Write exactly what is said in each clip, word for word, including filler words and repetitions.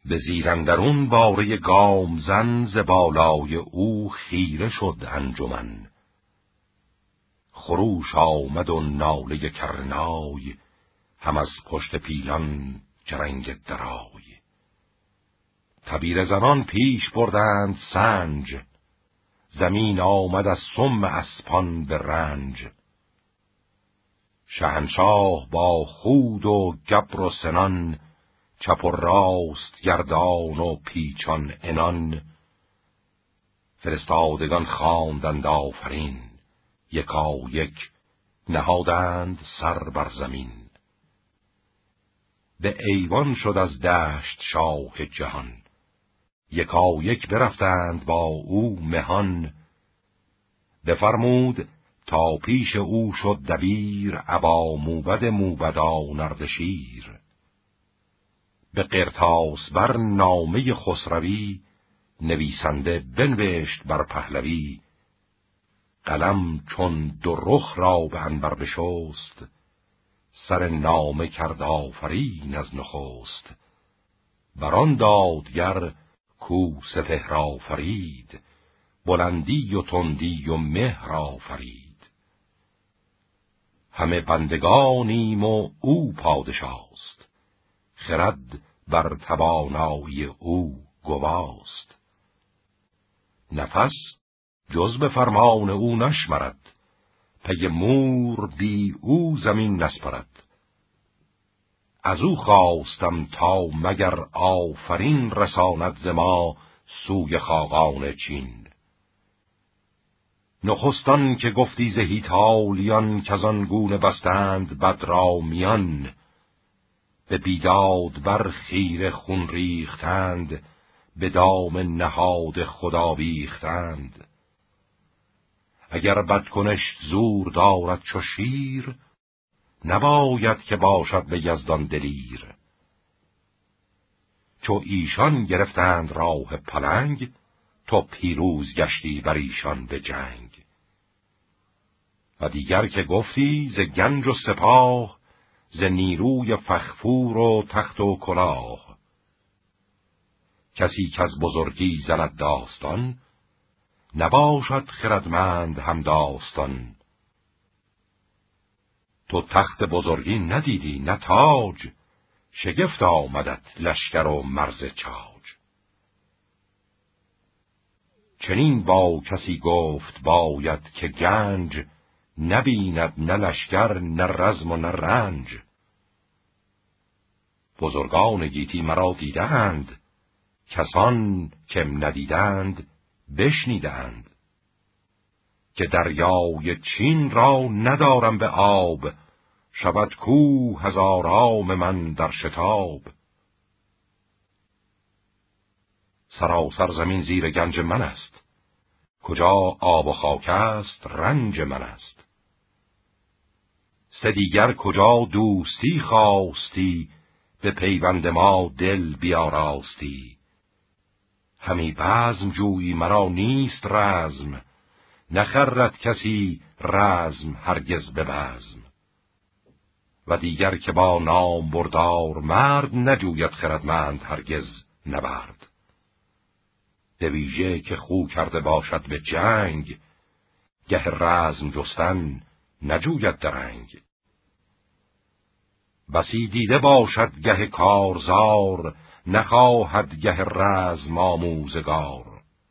به زیراندرون باره گام زن ز بالای او خیره شد انجمن. خروش آمد و ناله کرنای، هم از پشت پیلان جرنگ درای. تبیره زنان پیش بردند سنج، زمین آمد از سم اسپان به رنج. شهنشاه با خود و گبر و سنان، چپ و راست گردان و پیچان عنان. فرستادگان خواندند آفرین، یکا یک نهادند سر بر زمین. به ایوان شد از دشت شاه جهان، یکا یک برفتند با او مهان. بفرمود تا پیش او شد دبیر، ابا موبد موبدا نردشیر. به قرطاس بر نامه خسروی، نویسنده بنوشت بر پهلوی. قلم چون دو رخ را به عنبر بشست، سر نامه کرد آفرین از نخست. بران دادگر کو سپهر آفرید، بلندی و تندی و مهر آفرید. همه بندگانیم و او پادشاست، خرد بر توانایی او گواست. نفس جز به فرمان او نشمرد، پی مور بی او زمین نسپرد. از او خواستم تا مگر آفرین، رساند ز ما سوی خاقان چین. نخستان که گفتی ز هیتالیان، کزان گونه بستند بد را میان. به بیداد بر خیره خون ریختند، به دام نهاد خدا بیختند. اگر بدکنش زور دارد چو شیر، نباید که باشد به یزدان دلیر. چو ایشان گرفتند راه پلنگ، تو پیروز گشتی بر ایشان به جنگ. و دیگر که گفتی ز گنج و سپاه، ز نیروی فخفور و تخت و کلاه. کسی که از بزرگی زند داستان، نباشد خردمند هم داستان. تو تخت بزرگی ندیدی نه تاج، شگفت آمدت لشکر و مرز چاج. چنین با کسی گفت باید که گنج، نبیند نه لشکر نه رزم و نه رنج. بزرگان گیتی مرا دیدند، کسان کم ندیدند بشنیدند. که دریای چین را ندارم به آب، شود کوه هزارام من در شتاب. سراسر زمین زیر گنج من است، کجا آب و خاک است رنج من است. سه دیگر کجا دوستی خواستی، به پیوند ما دل بیاراستی. همی بزم جویی مرا نیست رزم، نخرد کسی رزم هرگز به بزم. و دیگر که با نام بردار مرد، نجوید خردمند هرگز نبرد. به ویژه که خو کرده باشد به جنگ، گه رزم جستن نجوید درنگ. بسی دیده باشد گه کارزار، نخواهد گه رزم آموزگار.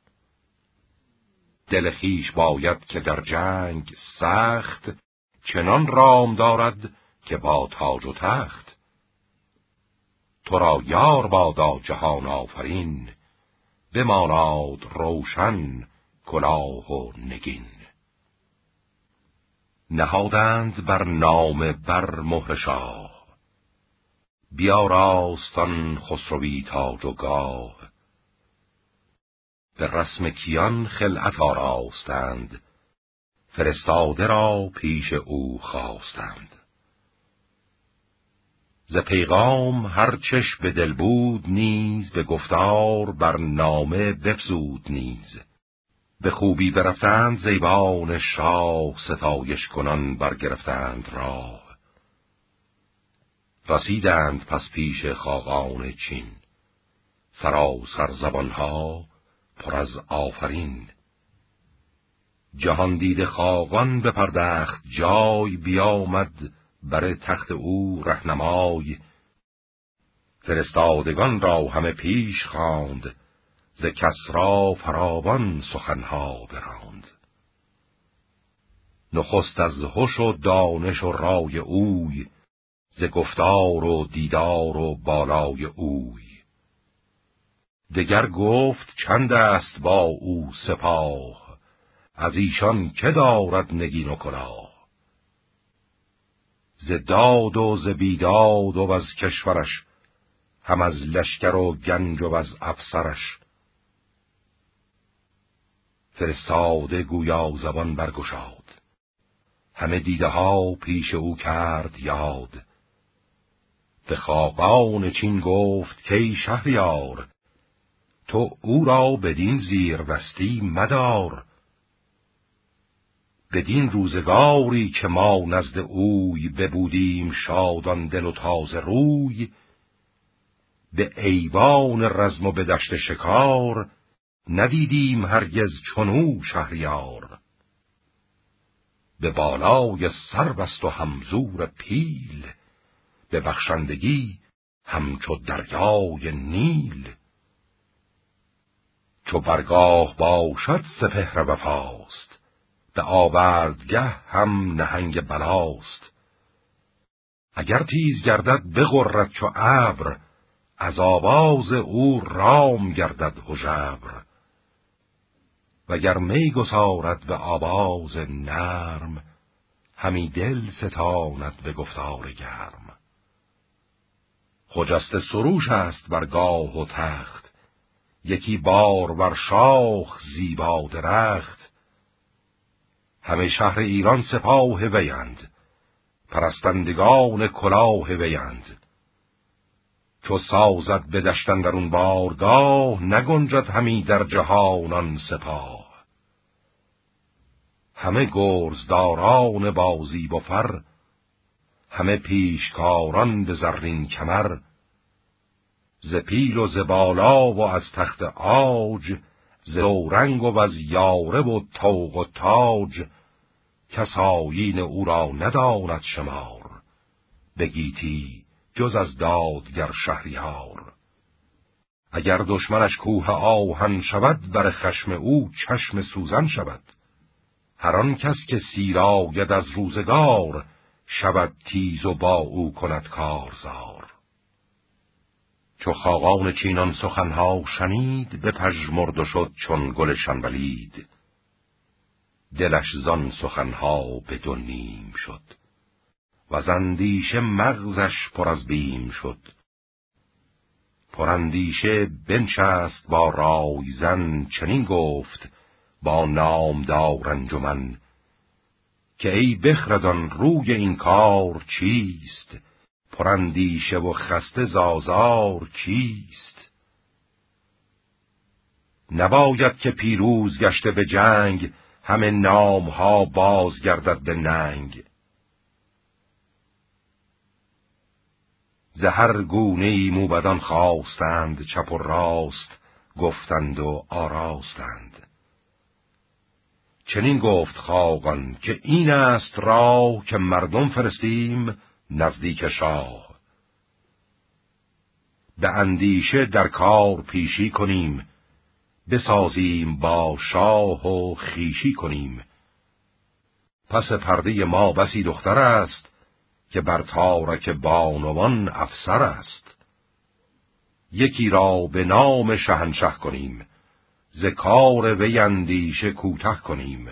دل خویش باید که در جنگ سخت، چنان رام دارد که با تاج و تخت. تو را یار بادا جهان آفرین، بماناد روشن کلاه و نگین. نهادند بر نام بر مهر شاه، بیاراستان خسروی تاج و گاه. به رسم کیان خلعت آراستند، فرستاده را پیش او خواستند. ز پیغام هر چش به دل بود نیز، به گفتار بر نامه بفزود نیز. به خوبی برفتند زیبان شاه، ستایش کنان برگرفتند راه. رسیدند پس پیش خاقان چین، سراسر زبانها پر از آفرین. جهان دید خاقان به پردخت جای، بیامد بر تخت او رهنمای. فرستادگان را همه پیش خواند، ز کسری فراوان سخنها براند. نخست از هوش و دانش و رای اوی، ز گفتار و دیدار و بالای اوی. دگر گفت چند است با او سپاه، از ایشان که دارد نگین و کلاه. ز داد و ز بیداد و از کشورش، هم از لشکر و گنج و از افسرش. فرستاده گویا زبان برگشاد، همه دیده ها پیش او کرد یاد. به خاقان چین گفت کی شهریار، تو او را بدین زیربستی مدار. بدین روزگاری که ما نزد اوی، ببودیم شادان دل و تازه روی. به ایوان رزم و به دشت شکار، ندیدیم هرگز چنو شهریار. به بالای سربست و همزور پیل، به بخشندگی همچو دریای نیل. چو برگاه باشد سپهر وفاست، به آوردگه هم نهنگ بلاست. اگر تیز گردد بغرد چو ابر، از آواز او رام گردد هژبر. وگر می گسارد به آواز نرم، همی دل ستاند به گفتار گرم. خجسته سروش است بر گاه و تخت، یکی بار بر شاخ زیبا درخت. همه شهر ایران سپاه ویند، پرستندگان کلاه ویند. چو سازد به دشت اندرون بارگاه، نگنجد همی در جهانان سپاه. همه گرزداران بازی و فر، همه پیشکاران به زرین کمر. ز پیل و ز بالا و از تخت عاج، ز رنگ و از یاره و طوق و تاج. کس آیین او را نداند شمار، به گیتی جز از دادگر شهریار. اگر دشمنش کوه آهن شود، بر خشم او چشم سوزن شود. هر آن کس که سیر آید از روزگار، شود تیز و با او کند کارزار. چو خاقان چینان سخنها شنید، بپژمرد و شد چون گل شنبلید. دلش زان سخنها به دو نیم شد، وز اندیشه مغزش پر از بیم شد. پراندیشه بنشست با رایزن، چنین گفت با نامدار انجمن. که ای بخردان روی این کار چیست، پراندیشه و خسته زازار کیست. نباید که پیروز گشته به جنگ، همه نامها باز گردد به ننگ. ز هر گونه‌ای موبدان خواستند، چپ و راست گفتند و آراستند. چنین گفت خاقان که این است راه، که مردم فرستیم نزدیک شاه. به اندیشه در کار پیشی کنیم، بسازیم با شاه و خویشی کنیم. پس پرده ما بسی دختر است، که بر تارک بانوان افسر است. یکی را به نام شهنشه کنیم، ز کار وی اندیشه کوته کنیم.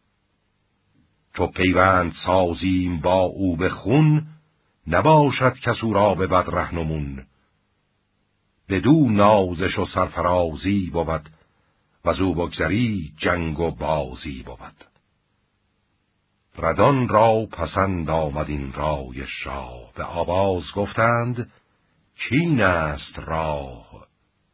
چو پیوند سازیم با او به خون، نباشد کس او را به بد رهنمون. بدو نازش و سرفرازی بود، وز او بگذری جنگ و بازی بود. ردان را پسند آمد این رای شاه، به آواز گفتند چین است راه.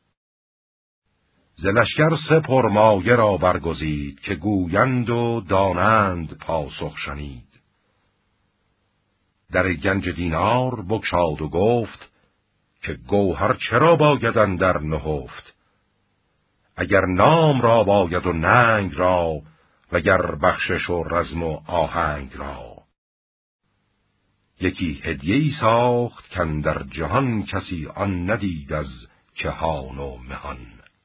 ز لشکر سه پرمایه را برگزید، که گویند و دانند پاسخ شنید. در گنج دینار بگشاد و گفت که گوهر چرا باید اندر نهفت؟ اگر نام را باید و ننگ را، وگر بخشش و رزم و آهنگ را. یکی هدیه‌ای ساخت کاندر جهان، کسی آن ندید از کهان و مهان.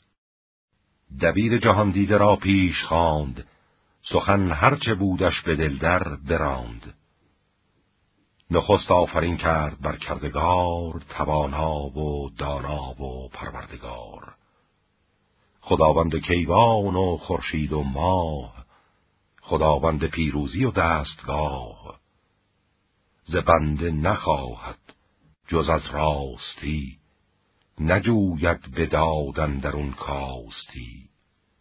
دبیر جهان دیده را پیش خواند، سخن هرچه بودش به دل در براند. نخست آفرین کرد بر کردگار، توانا و دانا و پروردگار. خداوند کیوان و خورشید و ماه، خداوند پیروزی و دستگاه. ز بنده نخواهد جز از راستی، نجوید به دادن درون کاستی.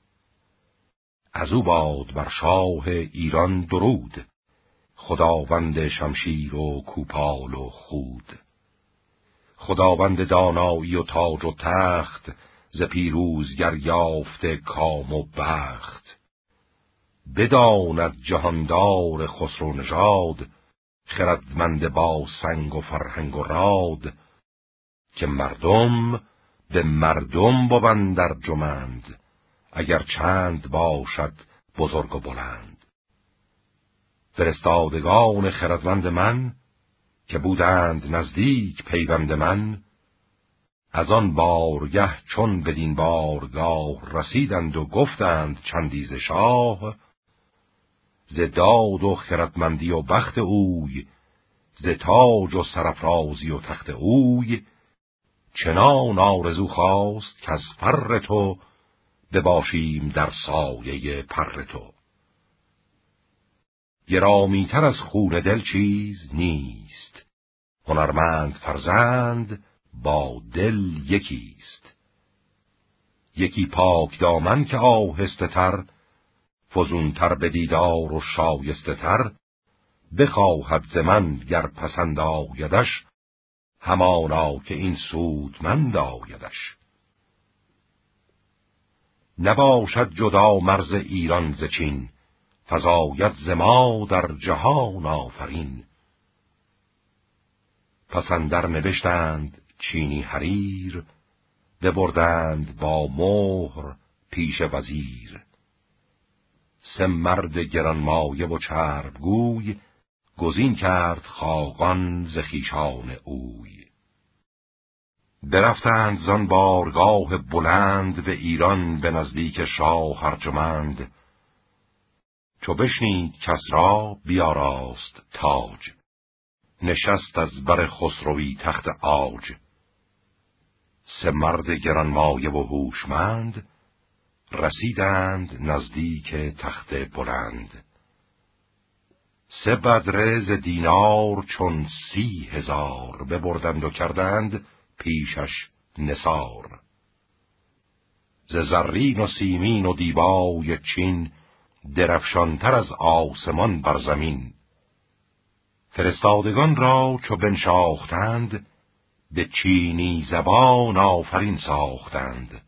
از او باد بر شاه ایران درود، خداوند شمشیر و کوپال و خود. خداوند دانایی و تاج و تخت، ز پیروزگر یافته کام و بخت. بداند جهاندار خسرو نژاد، خردمند با سنگ و فرهنگ و راد. که مردم به مردم بوند ارجمند، اگر چند باشد بزرگ و بلند. فرستادگان خردمند من، که بودند نزدیک پیوند من. از آن بارگه چون بدین بارگاه رسیدند و گفتند چندی ز شاه. ز داد و خردمندی و بخت اوی، ز تاج و سرافرازی و تخت اوی. چنان آرزو خواست که از فر تو، بباشیم در سایه پر تو. گرامی‌تر از خون دل چیز نیست، هنرمند فرزند با دل یکیست. یکی پاک دامن که آهسته تر، فزونتر به دیدار و شایسته تر. بخواهد ز من گر پسند آیدش، همانا که این سودمند آیدش. نباشد جدا مرز ایران ز چین، فزاید ز ما در جهان آفرین. پس اندر نبشتند چینی حریر، ببردند با مهر پیش وزیر. سه مرد گرانمایه و چربگوی، گزین کرد خاقان ز خویشان اوی. برفتند زان بارگاه بلند، به ایران به نزدیک شاه ارجمند. چو بشنید کسری بیاراست تاج، نشست از بر خسروی تخت عاج. سه مرد گرانمایه و هوشمند، رسیدند نزدیک تخت بلند. سه بدره ز دینار چون سی هزار، ببردند و کردند پیشش نثار. ز زرین و سیمین و دیبای چین، درفشانتر از آسمان بر زمین. فرستادگان را چو بنشاختند، به چینی زبان آفرین ساختند.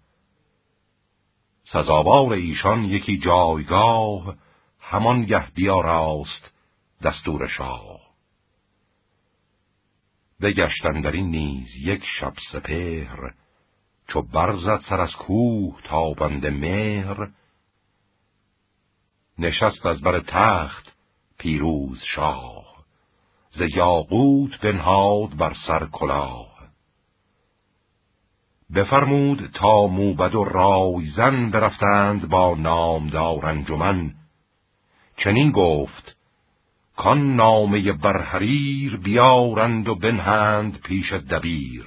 سزاوار ایشان یکی جایگاه، همان گه بیاراست دستور شاه. بگشتند در این نیز یک شب سپهر، چو برزد سر از کوه تابند مهر. نشست از بر تخت پیروز شاه، ز یاقوت بنهاد بر سر کلاه. بفرمود تا موبد و رایزن، برفتند با نامدار انجمن. چنین گفت کان نامه بر حریر، بیارند و بنهند پیش دبیر.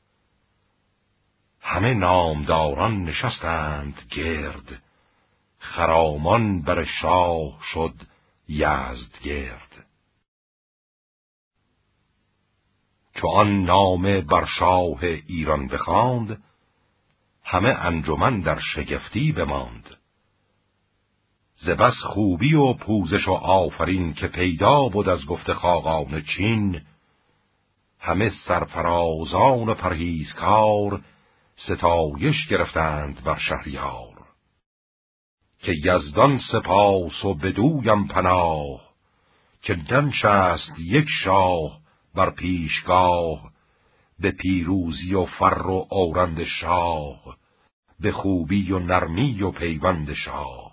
همه نامداران نشستند گرد، خرامان بر شاه شد یزدگرد. چو آن نامه بر شاه ایران بخواند، همه انجمن در شگفتی بماند. ز بس خوبی و پوزش و آفرین، که پیدا بود از گفت خاقان چین. همه سرفرازان و پرهیزکار، ستایش گرفتند بر شهریار. که یزدان سپاس و بدویم پناه، که ننشست یک شاه بر پیشگاه. به پیروزی و فر و آرند شاه، به خوبی و نرمی و پیوند شاه.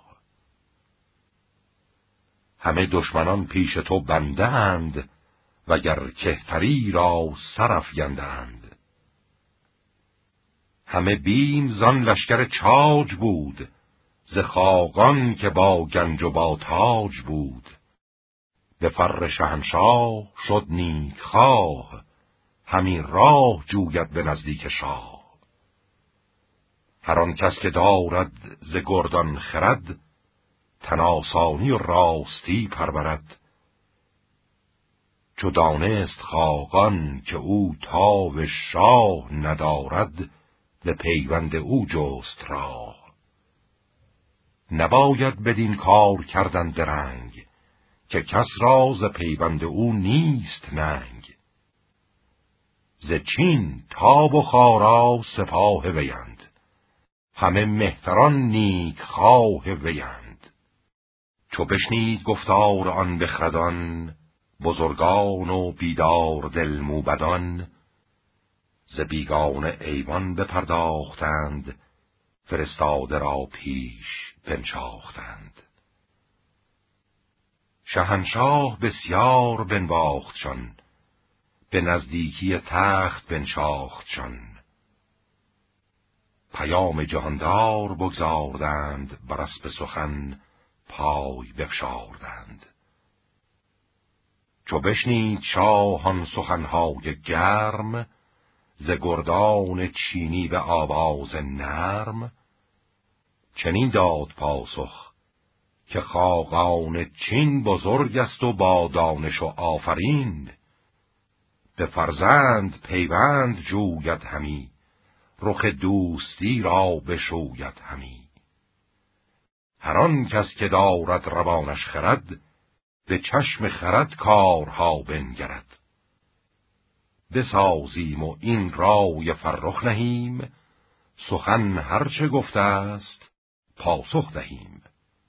همه دشمنان پیش تو بندند، وگر کهتری را سر افگندند. همه بیم زان لشکر چاج بود، ز خاقان که با گنج و با تاج بود. به فر شهنشاه شد نیک خواه، همین راه جوید به نزدیک شاه. هر آن کس که دارد ز گردان خرد، تن آسانی و راستی پرورد. چو دانست خاقان که او تاو شاه ندارد، به پیوند او جست راه. نباید بدین کار کردن درنگ، که کس را ز پیوند او نیست ننگ. ز چین تاب و خارا سپاه ویند، همه مهتران نیک خواه ویند. چو بشنید گفتار آن بخردان، بزرگان و بیدار دل موبدان. ز بیگانه ایوان بپرداختند، فرستاده را پیش بنشاختند. شهنشاه بسیار بنواختشان، به نزدیکی تخت بنشاختشان. پیام جهاندار بگزاردند، بر اسپ سخن پای بفشاردند. چو بشنید شاه آن سخنهای گرم، ز گردان چینی به آواز نرم. چنین داد پاسخ که خاقان چین بزرگ است و با دانش و آفرین. به فرزند پیوند جوید همی، رخ دوستی را بشوید همی. هر آن کس که دارد روانش خرد، به چشم خرد کارها بنگرد. بسازیم و این رای فرخ نهیم، سخن هرچه گفته است پاسخ دهیم.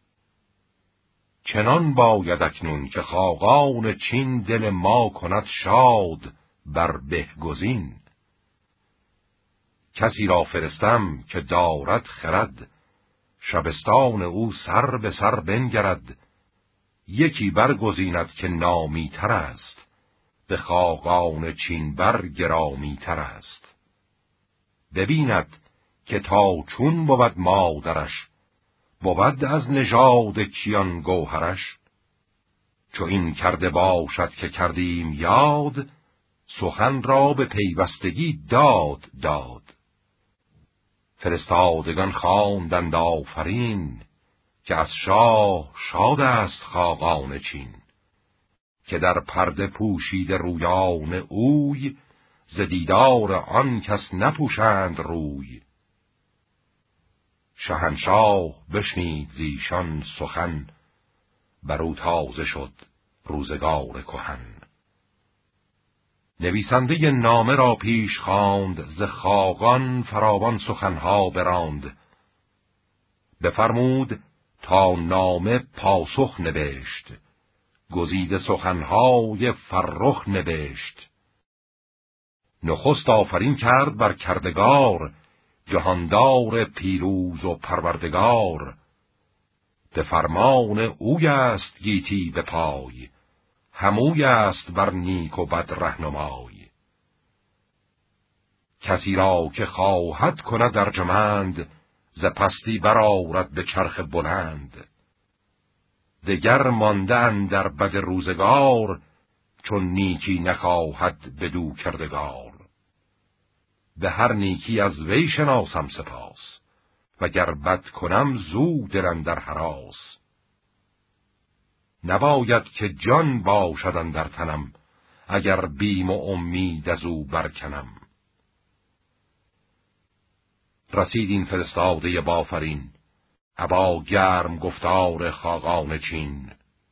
چنان باید اکنون که خاقان چین، دل ما کند شاد بر بهگزین. کسی را فرستم که دارد خرد، شبستان او سر به سر بنگرد. یکی برگزیند که نامی تر است، به خاقان چین بر گرامی تر است. ببیند که تا چون بود مادرش، بود از نژاد کیان گوهرش. چو این کرده باشد که کردیم یاد، سخن را به پیوستگی داد داد. فرستادگان خواندند آفرین، که از شاه شاد است خاقان چین. که در پرده پوشیده رویان اوی، ز دیدار آن کس نپوشند روی. شهنشاه بشنید زیشان سخن، بر او تازه شد روزگار کهن. نویسنده نامه را پیش خواند، ز خاقان فراوان سخنها براند. بفرمود تا نامه پاسخ نوشت، گزیده سخنهای فرخ نوشت. نخست آفرین کرد بر کردگار، جهاندار پیروز و پروردگار. به فرمان اوی است گیتی به پای، هموی است بر نیک و بد رهنمای. کسی را که خواهد کند ارجمند، ز پستی برآورد به چرخ بلند. دگر مانده اندر بد روزگار، چون نیکی نخواهد بدو کردگار. به هر نیکی از وی شناسم سپاس، وگر بد کنم زود دل اندر هراس. نباید که جان باشد اندر تنم، اگر بیم و امید از او برکنم. رسید این فرستاده بافرین، ابا گرم گفتار خاقان چین.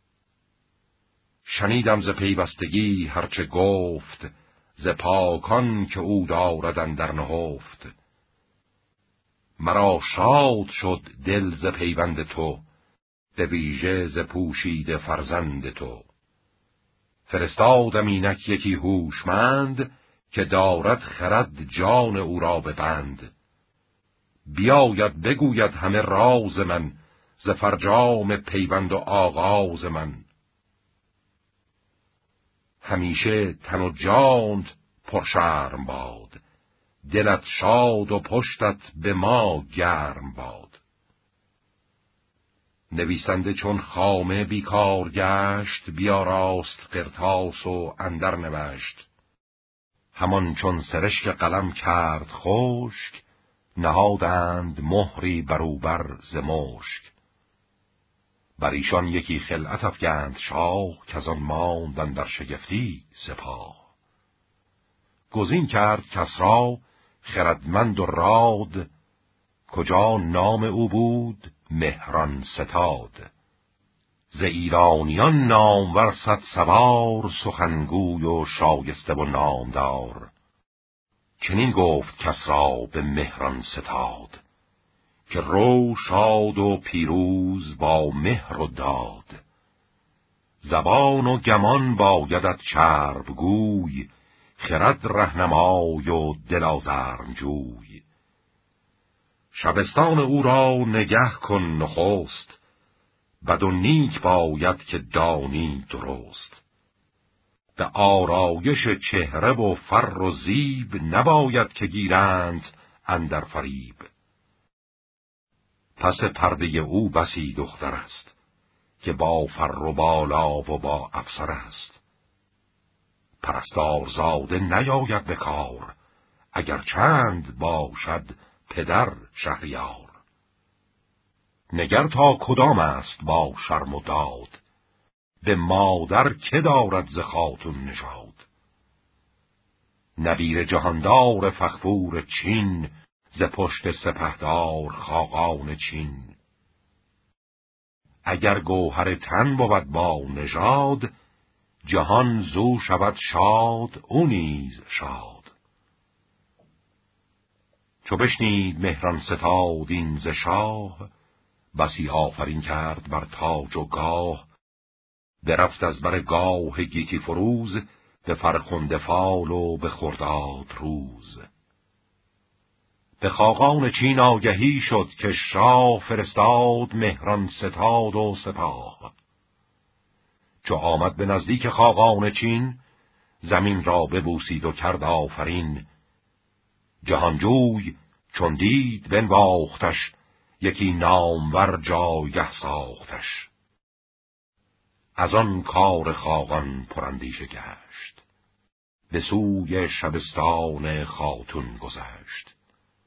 شنیدم ز پیوستگی هرچه گفت، ز پاکان که او دارد اندر نهفت. مرا شاد شد دل ز پیوند تو، به ویژه ز پوشیده فرزند تو. فرستادم اینک یکی هوشمند، که دارد خرد جان او را به بند. بیاید بگوید همه راز من، ز فرجام پیوند و آغاز من. همیشه تن و جانت پرشرم باد، دلت شاد و پشتت به ما گرم باد. نویسنده چون خامه بیکار گشت، بیاراست قرطاس و اندر نوشت. همان چون سرشک قلم کرد خشک، نهادند مهری بروبر ز مشک. بر ایشان یکی خلعت افگند شاه، که از آن ماندن در شگفتی سپاه. گزین کرد کسری خردمند و راد، کجا نام او بود مهران ستاد. ز ایرانیان نامور صد سوار، سخنگوی و شایسته و نامدار. چنین گفت کسری به مهران ستاد، که رو شاد و پیروز با مهر و داد. زبان و گمان بایدت چرب گوی، خرد رهنمای و دل آزرم جوی. شبستان او را نگه کن نخست، بد و نیک باید که دانی درست. به آرایش چهره و فر و زیب، نباید که گیرند اندر فریب. پس پرده او بسی دختر است، که با فر و بالا و با افسر است. پرستار زاده نیاید به کار، اگر چند باشد پدر شهریار. نگر تا کدام است با شرم و داد، به مادر که دارد ز خاتون نژاد. نبیر جهاندار فغفور چین، ز پشت سپهدار خاقان چین. اگر گوهر تن بود با نژاد، جهان زو شود شاد او نیز شاد. چو بشنید مهران ستاد این ز شاه، بسی آفرین کرد بر تاج و گاه. برفت از بر گاه گیتی فروز، به فرخنده فال و به خرداد روز. به خاقان چین آگهی شد که شاه، فرستاد مهران ستاد و سپاه. چو آمد به نزدیک خاقان چین، زمین را ببوسید و کرد آفرین. جهانجوی چون دید بنواختش، یکی نامور جایگه ساختش. از آن کار خاقان پراندیشه گشت، به سوی شبستان خاتون گذشت.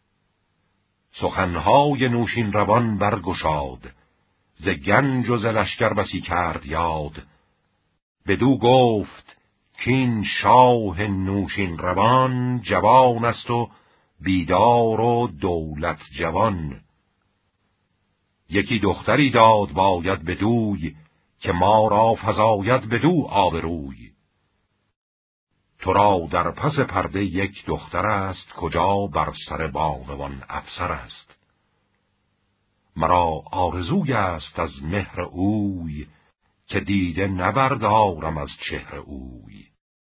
سخنهای نوشین روان برگشاد، ز گنج و ز لشکر بسی کرد یاد. بدو گفت کین شاه نوشین روان، جوان است و بیدار و دولت جوان. یکی دختری داد باید بدوی، که ما را فزاید بدو آبروی. تو را در پس پرده یک دختر است، کجا بر سر بانوان افسر است. مرا آرزوی است از مهر اوی، که دیده نبردارم از چهر اوی.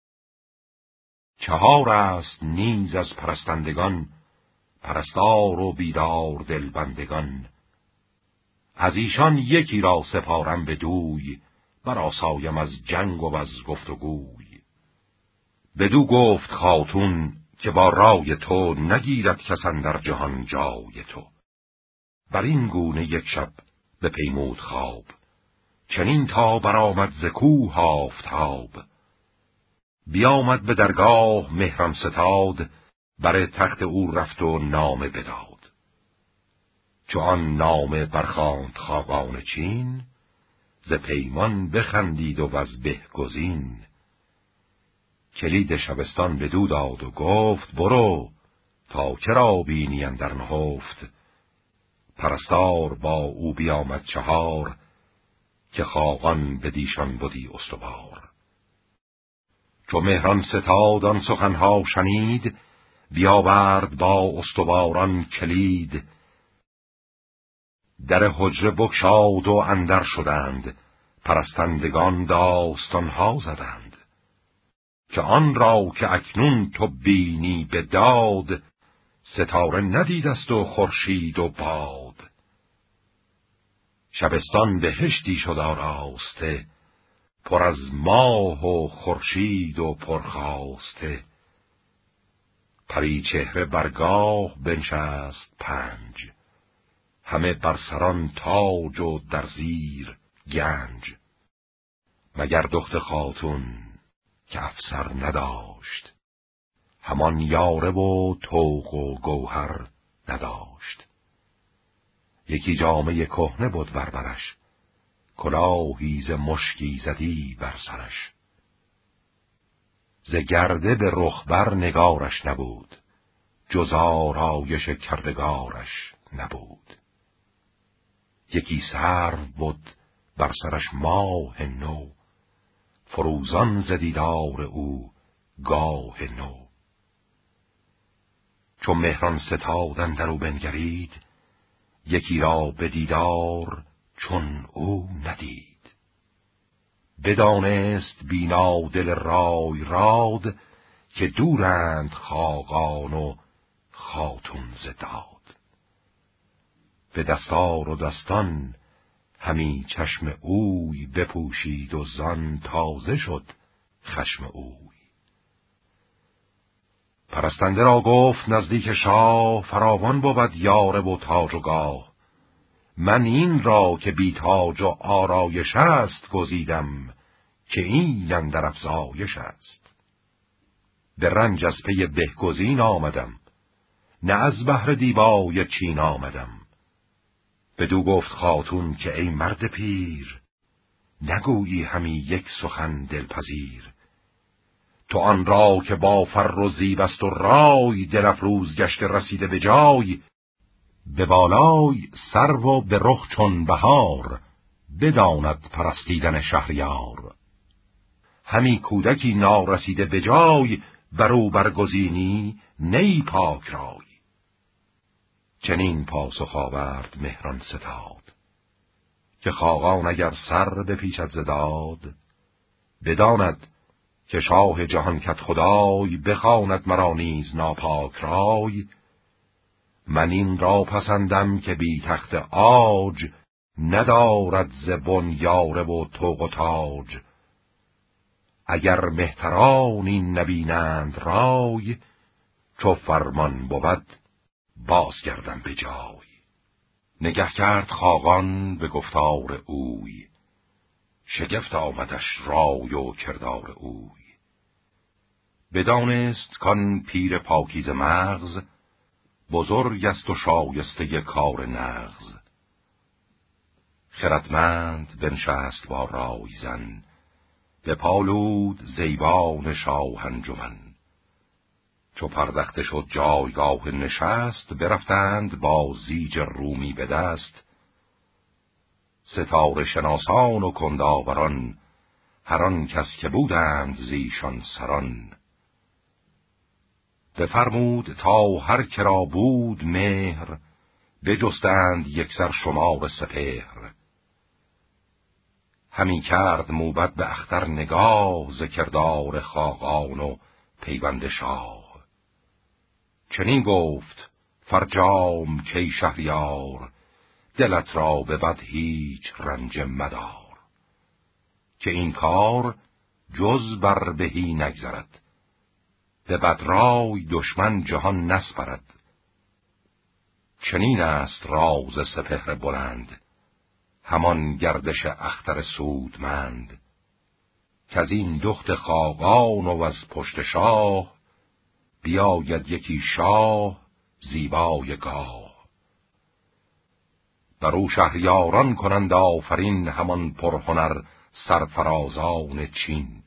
چهار است نیز از پرستندگان، پرستار و بیدار دلبندگان. از ایشان یکی را سپارم به دوی، برآسایم از جنگ و از گفت و گوی. بدو گفت خاتون که با رای تو، نگیرد کس اندر جهان جای تو. بر این گونه یک شب بپیمود خواب، چنین تا برآمد ز کوه آفتاب. بیامد به درگاه مهران ستاد، بر تخت او رفت و نامه بداد. چو آن نامه برخواند خاقان چین، ز پیمان بخندید و از بهگزین. کلید شبستان بدو داد و گفت برو، تا کرا بینی اندر نهفت. پرستار با او بیامد چهار، که خاقان بدیشان بودی استوار. چو مهران ستاد آن سخنها شنید، بیاورد با استواران کلید. در حجره بگشاد و اندر شدند، پرستندگان داستانها زدند. که آن را که اکنون تو بینی به داد، ستاره ندید است و خورشید و باد. شبستان بهشتی شد آراسته، پر از ماه و خورشید و پرخاسته. پری چهره برگاه بنشست پنج، همه بر سران تاج و در زیر گنج. مگر دخت خاتون که افسر نداشت، همان یاره و طوق و گوهر نداشت. یکی جامه کهنه بود بر برش، کلاهی ز مشکی زدی بر سرش. ز گرده به رخ بر نگارش نبود، جز آرایش کردگارش نبود. یکی سرو بود بر سرش ماه نو، فروزان ز دیدار او گاه نو. چون مهران ستاد اندر او بنگرید، یکی را به دیدار چون او ندید. بدانست بینا دل رای راد، که دورند خاقان و خاتون ز داد. به دستار و دستان همی چشم اوی، بپوشید و زان تازه شد خشم اوی. پرستنده را گفت نزدیک شاه، فراوان بود یاره و تاج و گاه. من این را که بی تاج و آرایش است گزیدم، که این اندر افزایش است. به رنج از پی بهگزین آمدم، نه از بهر دیبای چین آمدم. بدو گفت خاتون که ای مرد پیر، نگویی همی یک سخن دلپذیر. تو آن را که با فر و زیب است و رای، دل افروز گشته رسیده به جای. به بالای سرو و به رخ چون بهار، بداند پرستیدن شهریار. همی کودکی نارسیده به جای، برو برگزینی نی پاک رای. چنین پاسخ آورد مهران ستاد، که خاقان اگر سر بپیچد ز داد. بداند که شاه جهان کدخدای، بخواند مرا نیز ناپاک رای. من این را پسندم که بی تخت عاج، ندارد ز بن یاره و طوق و تاج. اگر مهتران این نبینند رای، چو فرمان بود باز گردم به جای. نگه کرد خاقان به گفتار اوی، شگفت آمدش رای و کردار اوی. بدانست کان پیر پاکیزه مغز، بزرگ است و شایسته کار نغز. خردمند بنشست با رایزن، به پالود زیبان شاه انجمن. چو پردخته شد جایگاه نشست، برفتند با زیج رومی به دست. ستاره شناسان و کنداوران، هر آن کس که بودند زیشان سران. بفرمود تا هر کرا بود مهر، بجستند یکسر شمار سپهر. همی کرد موبد به اختر نگاه، ز کردار خاقان و پیوند شاه. چنین گفت فرجام کی شهریار، دلت را به بد هیچ رنج مدار. که این کار جز بر بهی نگذرد، به بدرای دشمن جهان نسپرد. چنین است راز سپهر بلند، همان گردش اختر سودمند. که از این دخت خاقان و از پشت شاه، بیاید یکی شاه زیبای گاه. برو شهریاران کنند آفرین، همان پرهنر سرفرازان چین.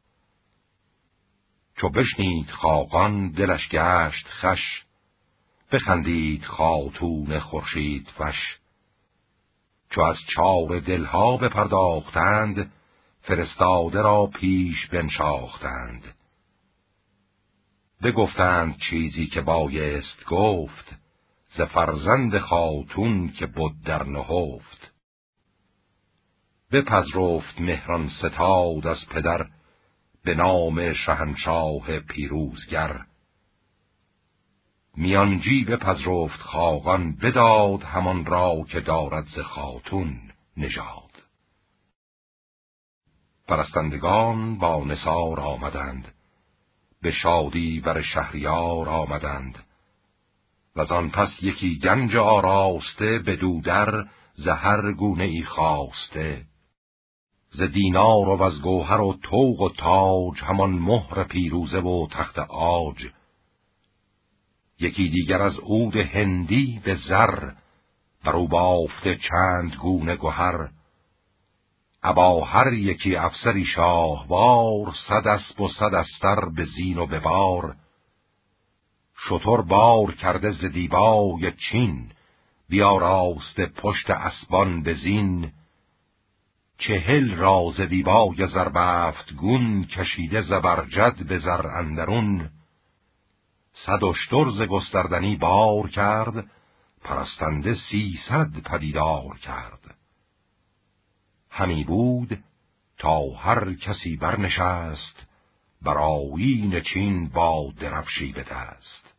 چو بشنید خاقان دلش گشت خش، بخندید خاتون خورشید فش. چو از چار دلها بپرداختند، فرستاده را پیش بنشاختند. بگفتند چیزی که بایست گفت، ز فرزند خاتون که بود در نهفت. بپذرفت مهران ستاد از پدر، به نام شهنشاه پیروزگر. میانجی بپذرفت خاقان، بداد همان را که دارد ز خاتون نژاد. پرستندگان با نثار آمدند، به شادی بر شهریار آمدند. وزان پس یکی گنج آراسته، بدو در ز هر گونه ای خواسته. ز دینار و از گوهر و طوق و تاج، همان مهر پیروزه و تخت عاج. یکی دیگر از عود هندی به زر، برو بافته چند گونه گهر. ابا هر یکی افسری شاهوار، صد اسپ و صد استر به زین و به بار. شتر بار کرده ز دیبای چین، بیاراسته پشت اسبان به زین. چهل را ز دیبای زربفت گون، کشیده زبرجد به زر اندرون. صد اشتر ز گستردنی بار کرد، پرستنده سیصد پدیدار کرد. همی بود تا هر کسی برنشست، بر آیین چین با درفشی به دست.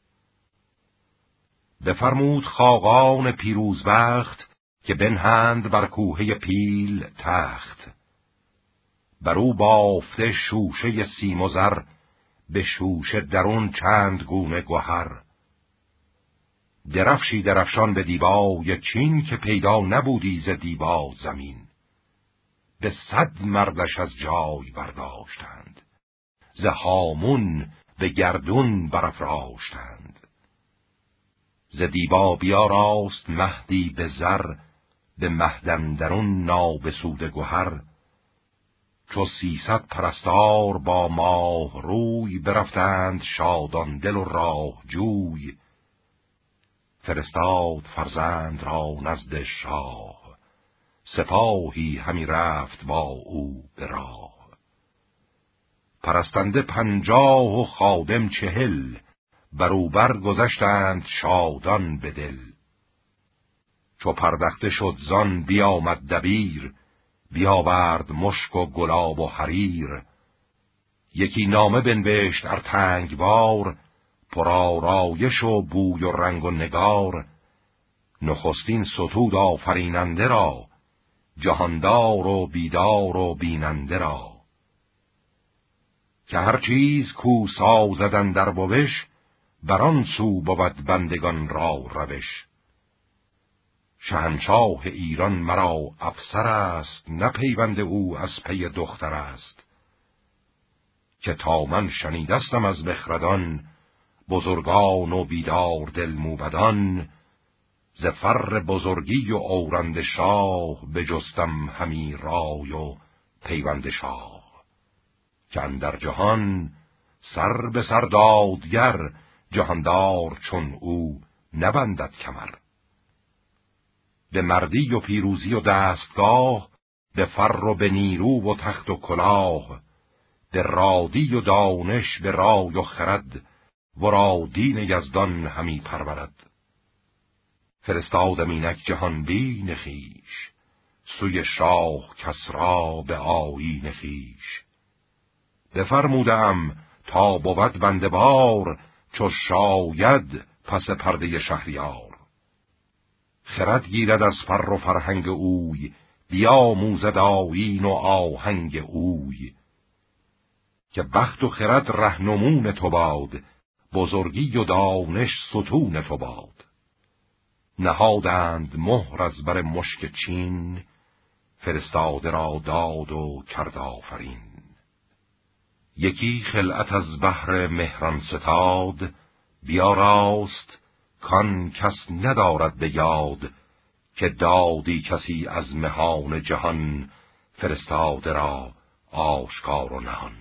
بفرمود خاقان پیروزبخت، که بنهند بر کوهه پیل تخت. برو بافته شوشه سیم و زر، به شوشه درون چند گونه گهر. درفشی درفشان به دیبای چین، که پیدا نبودی ز دیبا زمین. به صد مردش از جای برداشتند، ز هامون به گردون برافراشتند. ز دیبا بیاراست مهدی به زر، به مهد اندرون نابسوده گهر. چو سیصد پرستار با ماه روی، برفتند شادان دل و راه جوی. فرستاد فرزند را نزد شاه، سپاهی همی رفت با او به راه. پرستنده پنجاه و خادم چهل، بروبر گذشتند شادان به دل. چو پردخته شد زان بیامد دبیر، بیاورد مشک و گلاب و حریر. یکی نامه بنوشت ارتنگبار، پرآرایش و بوی و رنگ و نگار. نخستین ستود آفریننده را، جهاندار و بیدار و بیننده را. که هر چیز کو سازدن در بوش، بران سو بود بندگان را روش. شهنشاه ایران مرا افسر است، نه پیوند او از پی دختر است. که تا من شنیدستم از بخردان، بزرگان و بیدار دل موبدان. ز فر بزرگی و اورند شاه، بجستم همی رای و پیوند شاه. که اندر جهان سر به سر دادگر، جهاندار چون او نبندد کمر. به مردی و پیروزی و دستگاه، به فر و به نیرو و تخت و کلاه. به رادی و دانش به رای و خرد، ورا دین یزدان همی پرورد. فرستادم اینک جهان بین خویش، سوی شاه کسری به آیین خویش. بفرمودم تا بود بنده بار، چو شاید پس پرده شهریار. خرد گیرد از فر و فرهنگ اوی، بیاموزد آیین و آهنگ اوی. که بخت و خرد رهنمون تو باد، بزرگی و دانش ستون تو باد. نهادند مهر از بر مشک چین، فرستاده را داد و کرد آفرین. یکی خلعت از بهر مهران ستاد، بیاراست کان کس ندارد به یاد. که دادی کسی از مهان جهان، فرستاده را آشکار و نهان.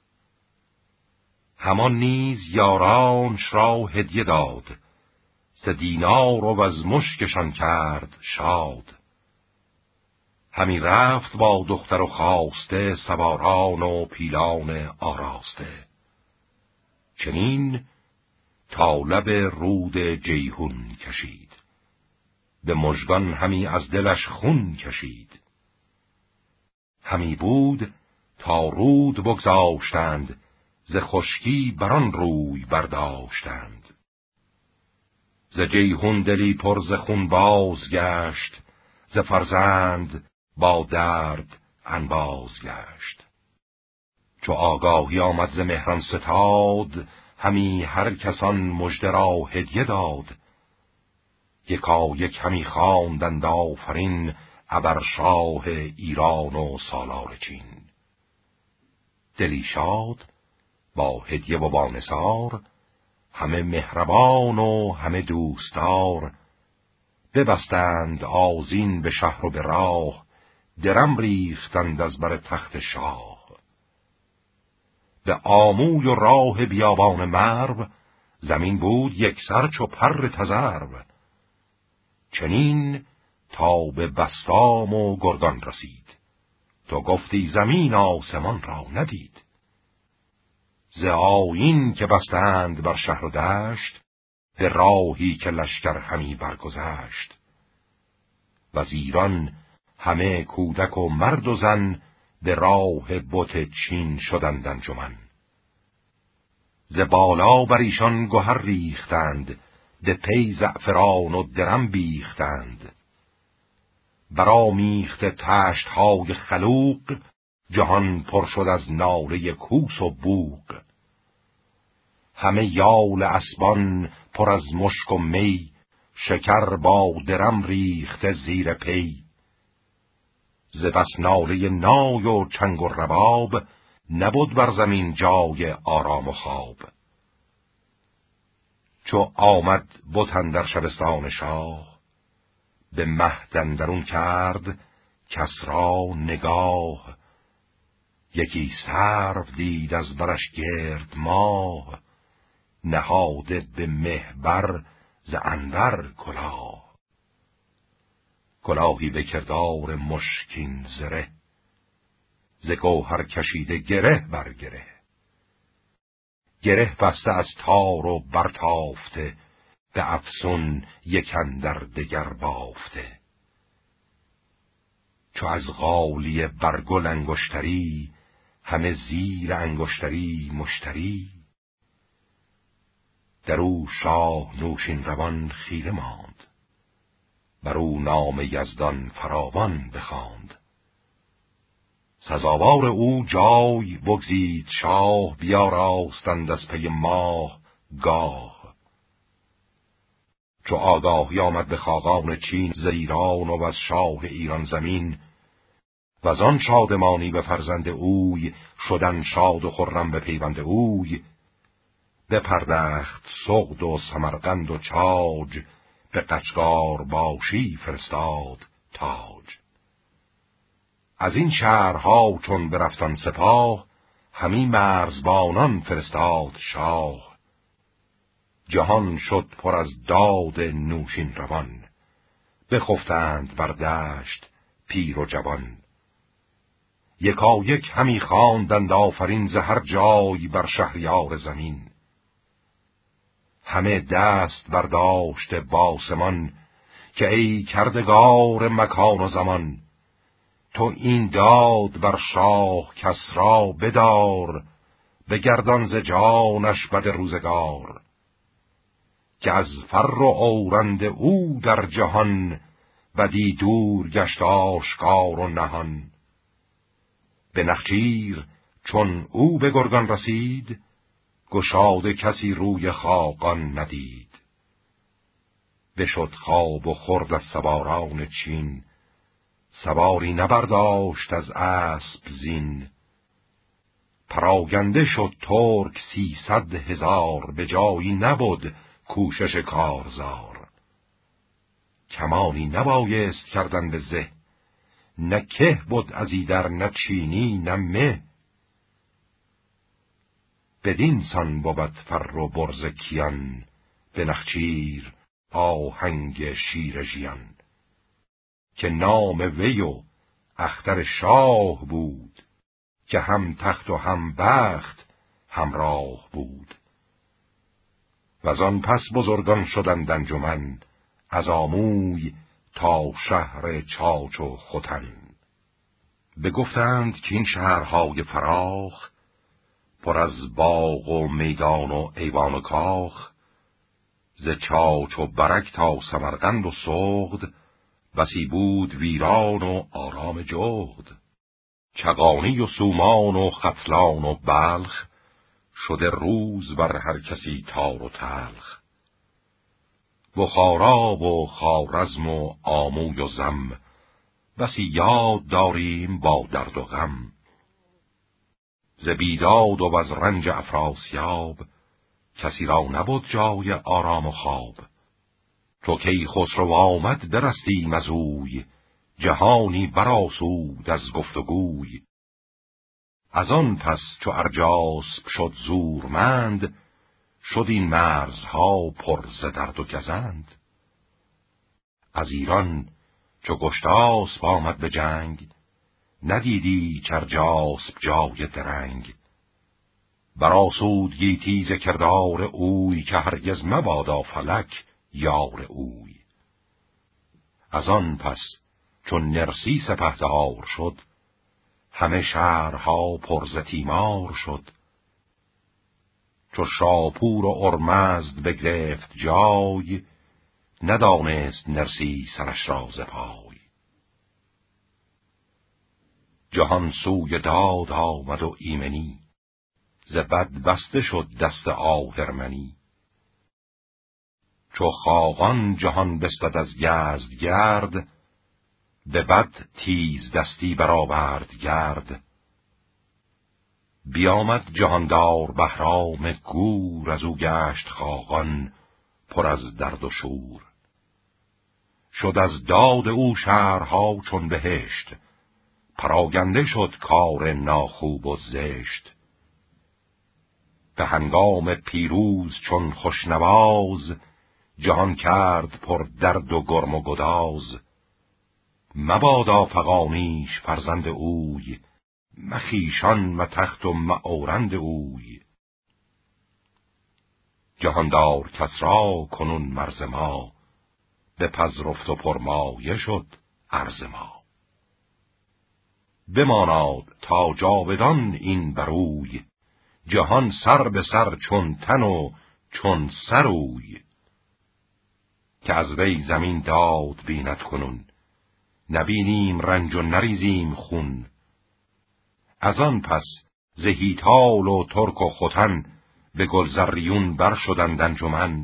همان نیز یارانش را هدیه داد، ز دینار و از مشکشان کرد شاد. همی رفت با دختر و خواسته، سواران و پیلان آراسته. چنین تا لب رود جیهون کشید، به مژگان همی از دلش خون کشید. همی بود تا رود بگذاشتند، ز خشکی بران روی برداشتند. ز جیحون دلی پر ز خون باز گشت، ز فرزند با درد انباز گشت. چو آگاهی آمد ز مهران ستاد، همی هر کسان مژده را هدیه داد. یکا یک همی خواندند آفرین، ابر شاه ایران و سالار چین. دلی شاد با هدیه و با نثار، همه مهربان و همه دوستدار. ببستند آذین به شهر و به راه، درم ریختند از بر تخت شاه. به آموی و راه بیابان مرو، زمین بود یکسر چو پر تذرو. چنین تا به بسطام و گردان رسید، تو گفتی زمین آسمان را ندید. ز آیین که بستند بر شهر و دشت، به راهی که لشکر همی برگذشت. وزیران همه کودک و مرد و زن، به راه بت چین شدند انجمن. ز بالا بر ایشان گهر ریختند، به پی زعفران و درم بیختند. برآمیخته طشتهای خلوق، جهان پر شد از ناله کوس و بوق. همه یال اسبان پر از مشک و می، شکر با درم ریخته زیر پی. ز بس ناله نای و چنگ و رباب، نبود بر زمین جای آرام و خواب. چو آمد بت اندر شبستان شاه، به مهد اندرون کرد کسری نگاه. یکی سرو دید از برش گرد ماه، نهاده به مهبر ز عنبر کلاه. کلاهی به کردار مشکین زره، ز گوهر کشیده گره بر گره. گره بسته از تار و برتافته، به افسون یک اندر دگر بافته. چو از غالیه برگل انگشتری، همه زیر انگشتری مشتری. در او شاه نوشین روان خیره ماند، بر او نام یزدان فراوان بخواند. سزاوار او جای بگزید شاه، بیاراستند از پی ماه گاه. چو آگاهی آمد به خاقان چین، ز ایران و از شاه ایران زمین. وزان شادمانی به فرزند اوی، شدن شاد و خرم به پیوند اوی. بپردخت سغد و سمرقند و چاج، به قجگار باشی فرستاد تاج. از این شهرها چون برفتان سپاه، همی مرزبانان فرستاد شاه. جهان شد پر از داد نوشین روان، بخفتند بر دشت پیر و جوان. یکا یک همی خواندند آفرین، ز هر جای بر شهریار زمین. همه دست برداشته باسمان، که ای کردگار مکان و زمان. تو این داد بر شاه کسری بدار، بگردان ز جانش بد روزگار. که از فر و اورند او در جهان، بدی دور گشت آشکار و نهان. به نخچیر چون او به گرگان رسید، گشاده کسی روی خاقان ندید. بشد خواب و خورد از سواران چین، سواری نبرداشت از اسب زین. پراگنده شد ترک سیصد هزار، به جایی نبود کوشش کارزار. کمانی نبایست کردن به زه، نه که بود از ایدر نه چینی نه مه. بدین سان بود فر و برز کیان، به نخچیر آهنگ شیر ژیان. که نام وی و اختر شاه بود، که هم تخت و هم بخت همراه بود. وزان پس بزرگان شدند انجمن، از آموی تا شهر چاچ و ختن. بگفتند که این شهرهای فراخ، پر از باغ و میدان و ایوان و کاخ، ز چاچ و برک تا سمرقند و سغد، بسی بود ویران و آرام جغد. چغانی و سومان و ختلان و بلخ، شده روز بر هر کسی تار و تلخ. بخارا و خوارزم و آموی و زم، بسی یاد داریم با درد و غم. ز بیداد و از رنج افراسیاب، کسی را نبود جای آرام و خواب. چو کیخسرو آمد برستیم از اوی، جهانی برآسود از گفت و گوی. از آن پس چو ارجاسپ شد زورمند، شد این مرزها پر ز درد و گزند. از ایران چو گشتاسپ آمد به جنگ، ندیدی ارجاسپ جای درنگ. برآسود گیتی ز کردار اوی، که هرگز مبادا فلک یار اوی. از آن پس چون نرسی سپهدار شد، همه شهرها پر ز تیمار شد. چو شاپور و ارمزد بگرفت جای، ندانست نرسی سرش را ز پای. جهان سوی داد آمد و ایمنی، ز بد بسته شد دست آهرمنی. چو خاقان جهان بستد از یزد گرد، به بد تیز دستی برآورد گرد. بیامد جهاندار بهرام گور، از او گشت خاقان پر از درد و شور. شد از داد او شهرها چون بهشت، پراگنده شد کار ناخوب و زشت. به هنگام پیروز چون خوشنواز، جهان کرد پر درد و گرم و گداز. مبادا فغانیش فرزند اوی، مخیشان و تخت و معورند اوی. جهاندار کسری کنون مرز ما، بپذرفت و پرمایه شد ارز ما. بماناد تا جاودان این بروی، جهان سر به سر چون تن و چون سروی. که از وی زمین داد بیند کنون، نبینیم رنج و نریزیم خون. از آن پس ز هیتال و ترک و ختن، به گلزریون بر شدند انجمن.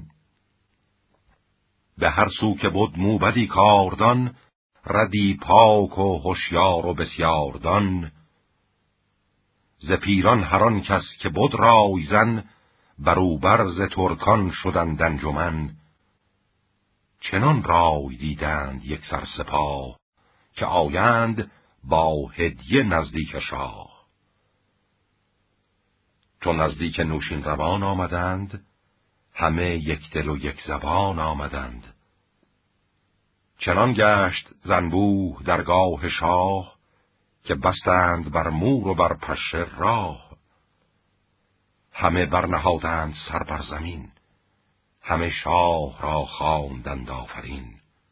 به هر سو که بود موبدی کاردان، ردی پاک و هوشیار و بسیاردان. ز پیران هر آن کس که بود رایزن، بروبر ز ترکان شدند انجمن. چنان رای دیدند یک سر سپاه، که آیند با هدیه نزدیک شاه. چون نزدیک نوشین روان آمدند، همه یک دل و یک زبان آمدند. چنان گشت زنبوه درگاه شاه، که بستند بر مور و بر پشه راه. همه برنهادند سر بر زمین، همه شاه را خواندند آفرین.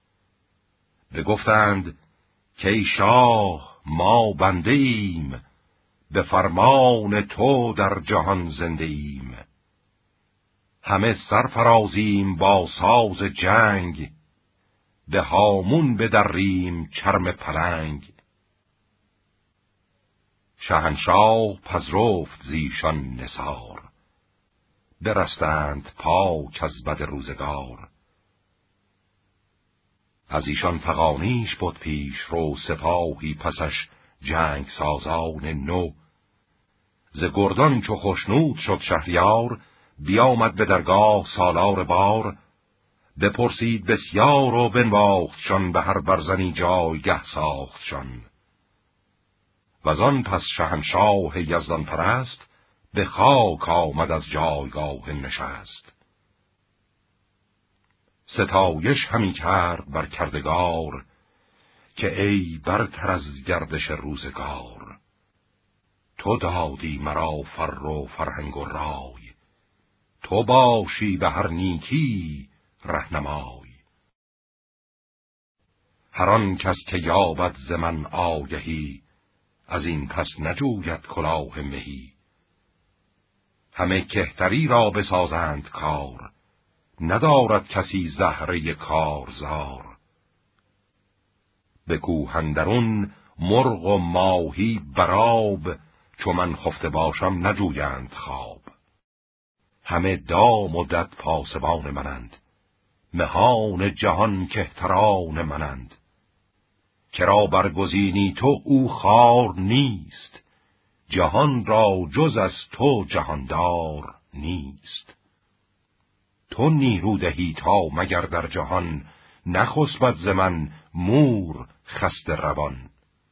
بگفتند که ای شاه ما بنده ایم، به فرمان تو در جهان زنده ایم. همه سرفرازیم با ساز جنگ، به هامون بدریم چرم پلنگ. شهنشاه پذرفت زیشان نثار، برستند پاک از بد روزگار. از ایشان فغانیش بود پیش رو، سپاهی پسش جنگ سازان نو. ز گردان چو خشنود شد شهریار، بیامد به درگاه سالار بار. بپرسید بسیار و بنواختشان، به هر برزنی جایگه ساختشان. وزان پس شهنشاه یزدان پرست، به خاک آمد از جایگاه نشست. ستایش همی کرد بر کردگار، که ای برتر از گردش روزگار. تو دادی مرا فر و فرهنگ و رای، تو باشی به هر نیکی رهنمای. هر آن کس که یابد ز من آگهی، از این پس نجوید کلاه مهی. همه کهتری را بسازند کار، ندارد کسی زهره کارزار. به کوه اندرون مرغ و ماهی براب، چو من خفته باشم نجویند خواب. همه دام و دد پاسبان منند، مهان جهان کهتران منند. کرا برگزینی تو او خار نیست، جهان را جز از تو جهاندار نیست. تو نیرو دهی تا مگر در جهان، نخسبد ز من مور خسته روان.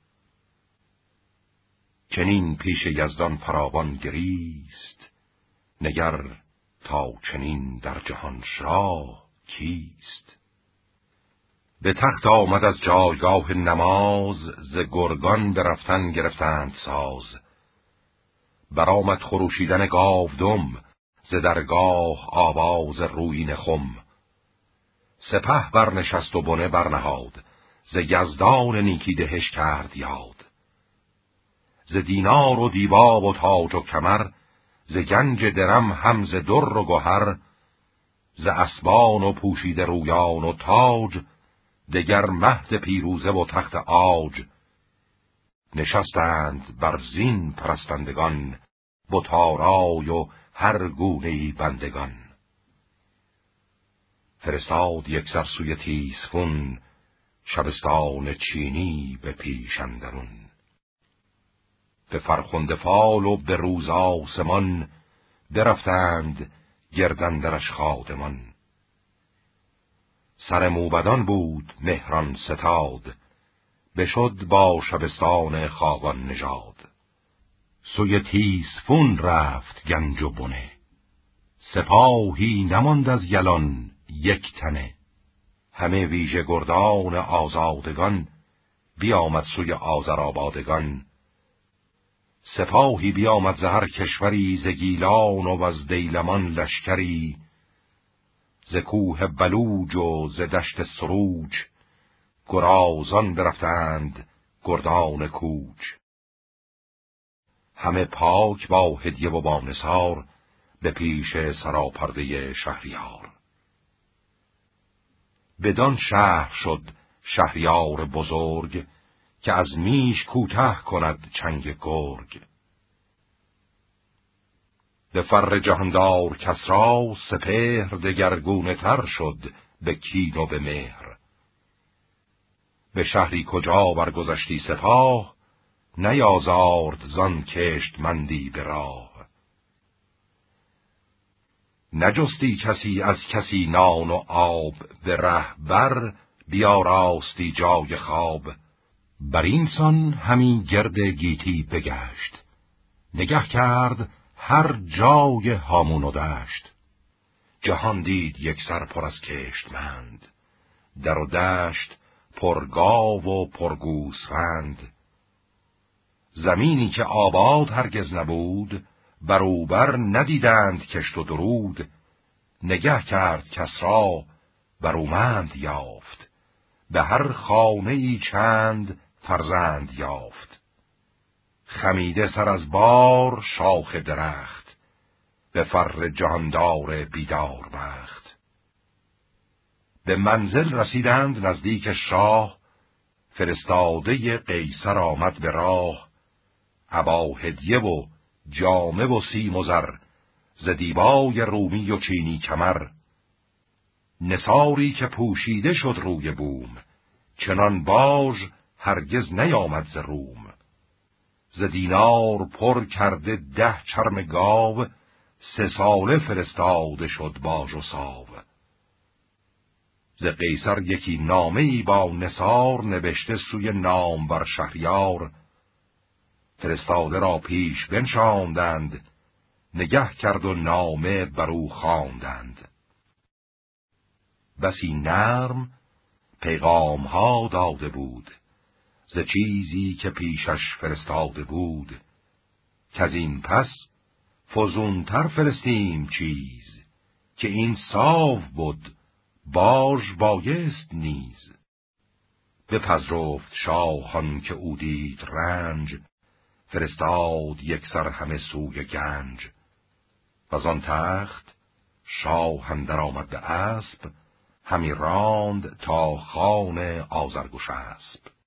چنین پیش یزدان فراوان گریست، نگر تا چنین در جهان شاه کیست. به تخت آمد از جایگاه نماز، ز گرگان برفتن گرفتند ساز. برآمد خروشیدن گاودم، ز درگاه آواز رویین خم. سپه برنشست و بنه برنهاد، ز یزدان نیکی دهش کرد یاد. ز دینار و دیبا و تاج و کمر، ز گنج درم هم ز در و گهر. ز اسبان و پوشیده رویان و تاج، دگر مهد پیروزه و تخت عاج. نشستند بر زین پرستندگان، بتارای و هر گونه‌ای بندگان. فرستاد یکسر سوی تیسفون، شبستان چینی به پیش اندرون. به فرخنده فال و به روز آسمان، برفتند گردندرش خادمان. سر موبدان بود مهران ستاد، بشد با شبستان خاقان نژاد. سوی تیسفون رفت گنج و بنه، سپاهی نماند از یلان یک تنه. همه ویژه گردان آزادگان، بیامد سوی آذرآبادگان. سپاهی بیامد ز هر کشوری، ز گیلان و از دیلمان لشکری. ز کوه بلوج و ز دشت سروج، گرازان برفتند گردان کوچ. همه پاک با هدیه و با نثار، به پیش سراپرده شهریار. بدان شهر شد شهریار بزرگ، که از میش کوته کند چنگ گرگ. به فر جهاندار کسری سپهر، دگرگونه تر شد به کین و به مهر. به شهری کجا برگذشتی سپاه، نیازارد زان کشتمندی به راه. نجستی کسی از کسی نان و آب، به ره بر بیاراستی جای خواب. بر این سان همین گرد گیتی بگشت، نگه کرد هر جای هامون و دشت. جهان دید یک سر پر از کشتمند، در و دشت پرگاو و پرگوسفند. زمینی که آباد هرگز نبود، بروبر ندیدند کشت و درود. نگه کرد کسری برومند یافت، به هر خانه ای چند فرزند یافت. خمیده سر از بار شاخ درخت، به فر جهاندار بیدار بخت. به منزل رسیدند نزدیک شاه، فرستاده قیصر آمد به راه. ابا هدیه و جامه و سیم و زر، ز دیبای رومی و چینی کمر. نثاری که پوشیده شد روی بوم، چنان باژ هرگز نیامد ز روم. ز دینار پر کرده ده چرم گاو، سه ساله فرستاده شد باژ و ساو. ز قیصر یکی نامه ای با نثار، نوشته سوی نامور شهریار. فرستاده را پیش بنشاندند، نگه کرد و نامه برو خواندند. بسی نرم پیغام ها داده بود، ز چیزی که پیشش فرستاده بود. که از این پس فزونتر فرستیم چیز، که این ساو بود باژ بایست نیز. بپذرفت شاهان که او دید رنج، فرستاد یک سر همه سوی گنج. و آن تخت شاه اندر آمد به اسب، همی راند تا خان آذرگشسب.